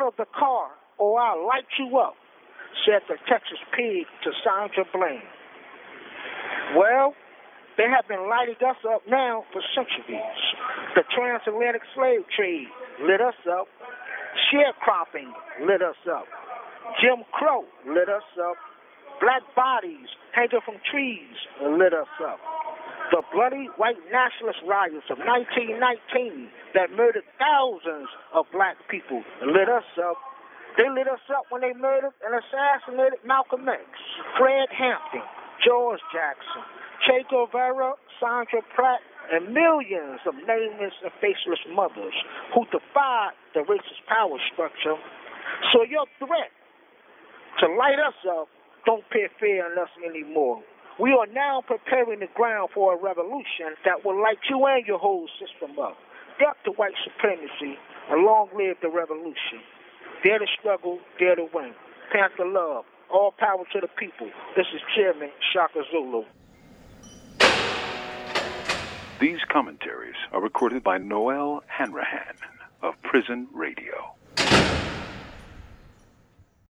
of the car or I'll light you up, said the Texas pig to Sandra Bland. Well, they have been lighting us up now for centuries. The transatlantic slave trade lit us up. Sharecropping lit us up. Jim Crow lit us up. Black bodies hanging from trees lit us up. The bloody white nationalist riots of 1919 that murdered thousands of black people lit us up. They lit us up when they murdered and assassinated Malcolm X, Fred Hampton, George Jackson, Che Guevara, Sandra Pratt, and millions of nameless and faceless mothers who defied the racist power structure. So your threat to light us up don't pay fair on us anymore. We are now preparing the ground for a revolution that will light you and your whole system up. Duck the white supremacy and long live the revolution. Dare to struggle, dare to win. Panther love. All power to the people. This is Chairman Shaka Zulu. These commentaries are recorded by Noel Hanrahan of Prison Radio.